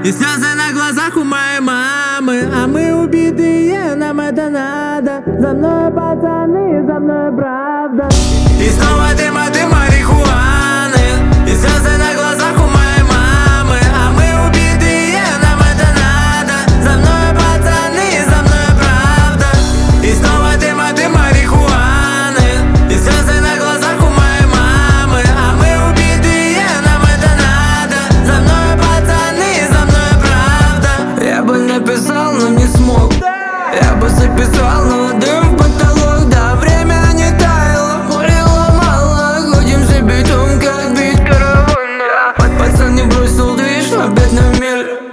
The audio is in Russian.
И слезы на глазах у моей мамы, а мы убитые, нам это надо. За мной пацаны, за мной правда. И снова дым от марихуаны. И слезы на глазах у моей мамы, а мы убитые, нам это надо. За мной пацаны, за мной правда. И снова дым от марихуаны. И слезы на глазах у моей мамы, а мы убитые, нам это надо. За мной пацаны, за мной правда. Я бы написал, но не смог. Я бы записал, но дым в потолок. Да, время не таяло, море ломало. Ходим за битом, как бит каравана. Пацан не бросил движ, опять на мель.